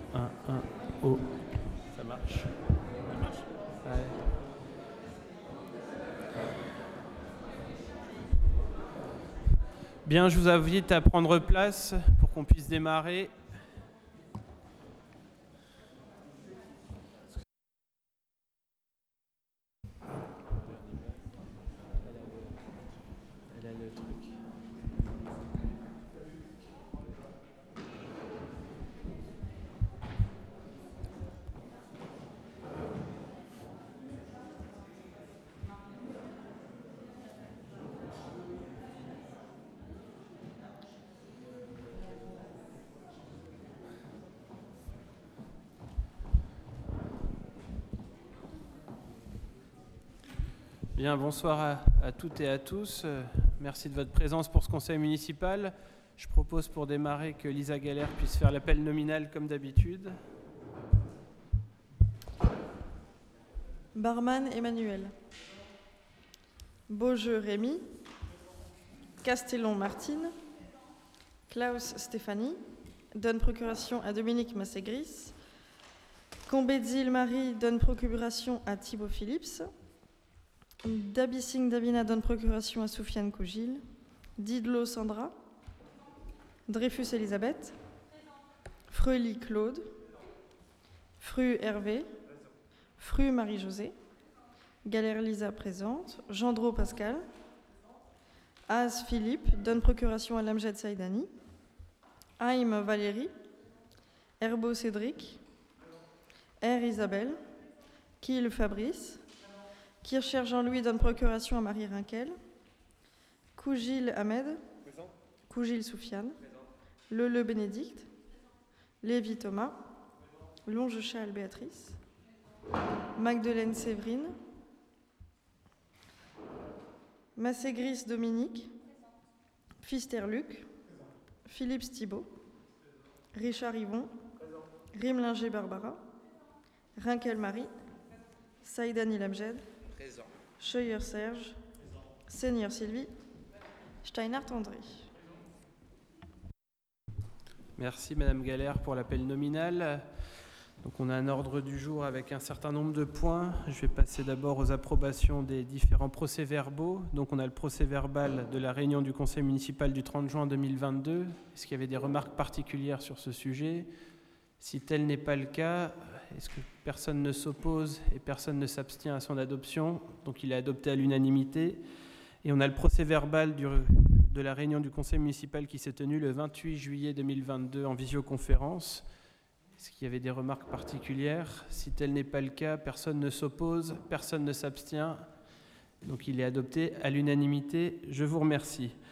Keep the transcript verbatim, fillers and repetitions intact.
un, un, oh. Ça marche. Ça marche. Ouais. Bien, je vous invite à prendre place pour qu'on puisse démarrer. Elle a le truc. Bien, bonsoir à, à toutes et à tous. Euh, merci de votre présence pour ce conseil municipal. Je propose pour démarrer que Lisa Galère puisse faire l'appel nominal comme d'habitude. Barman Emmanuel. Beaujeu Rémy. Castellon Martine. Klaus Stéphanie. Donne procuration à Dominique Massé-Gris. Combézil Marie donne procuration à Thibaut Phillips. Dabissing Davina donne procuration à Soufiane Cougil. Didlot Sandra. Dreyfus Elisabeth. Freuly Claude. Fru Hervé. Fru Marie-Josée. Galère Lisa présente. Gendreau Pascal. Az Philippe donne procuration à Lamjad Saïdani. Haïm Valérie. Herbeau Cédric. R Isabelle. Kiel Fabrice. Kircher Jean-Louis donne procuration à Marie Rinquel. Cougil Ahmed. Présent. Cougil Soufiane. Lele Bénédicte. Lévi Thomas. Longe-Chal Béatrice. Magdeleine Séverine. Massé-Gris Dominique. Fister Luc. Philippe Thibault. Richard Yvon. Rimlinger Barbara. Rinquel Marie. Saïdani Lamjed. Présent. Scheuer Serge. Seigneur Sylvie. Steinhardt André. Merci Madame Galère pour l'appel nominal. Donc on a un ordre du jour avec un certain nombre de points. Je vais passer d'abord aux approbations des différents procès-verbaux. Donc on a le procès-verbal de la réunion du conseil municipal du trente juin deux mille vingt-deux. Est-ce qu'il y avait des remarques particulières sur ce sujet ? Si tel n'est pas le cas, est-ce que personne ne s'oppose et personne ne s'abstient à son adoption ? Donc il est adopté à l'unanimité. Et on a le procès-verbal du, de la réunion du conseil municipal qui s'est tenue le vingt-huit juillet deux mille vingt-deux en visioconférence. Est-ce qu'il y avait des remarques particulières ? Si tel n'est pas le cas, personne ne s'oppose, personne ne s'abstient. Donc il est adopté à l'unanimité. Je vous remercie.